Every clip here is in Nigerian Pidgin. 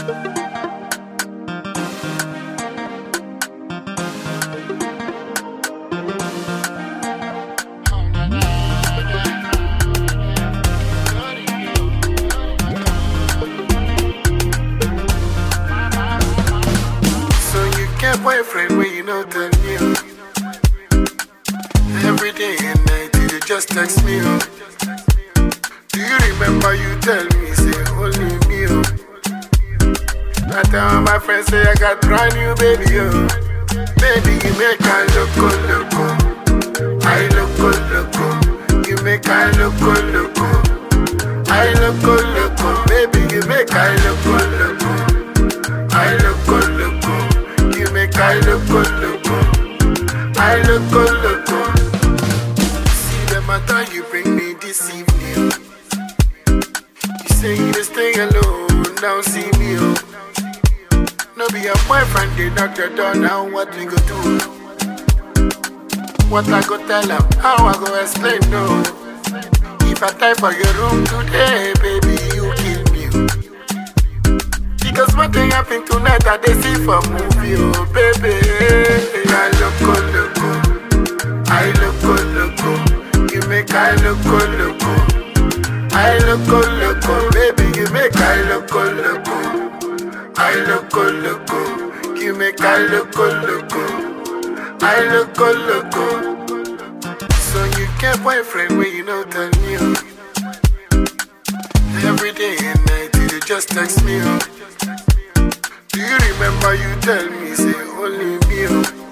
Boyfriend, when you know tell me every day and night you just text me. Do you remember you tell me say only me? I tell my friends say I got brand new baby. Baby, you make I loco. I loco. You make I loco. I loco. Baby, you make I loco. I loco. I loco. See the matter you bring me this evening. You say you just stay alone, now see me. No be your boyfriend, they knock the door, now what we go do? What I go tell him, how I go explain, no. If I die for your room today, baby, you kill me. Because what thing happen tonight I they see for movie, oh baby. I loco. I loco. You make I loco. I loco. Baby, you make I loco. I loco. You make I loco. I loco. So you get boyfriend when you know tell me. Every day and night you just text me. Do you remember you tell me, say only me?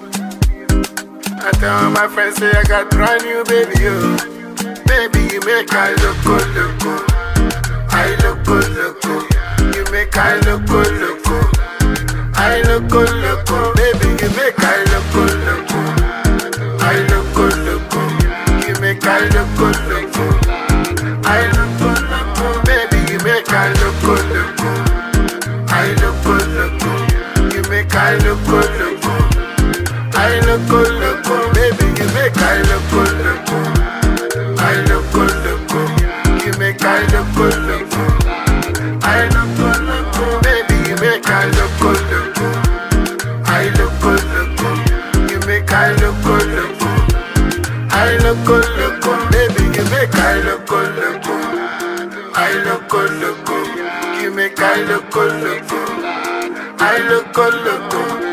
I tell my friends, say I got brand new baby. Baby, you make I loco. I loco. You make I loco. I loco. Baby, you make I loco. I loco. You make I loco. I loco. Baby, you make I loco. I loco. You make I loco. I loco. Baby, you make I loco. I loco. You make I loco. I loco. Baby, you make I loco. I loco. You make I loco. I loco. Baby, you make I loco. I loco. You make I loco. I loco.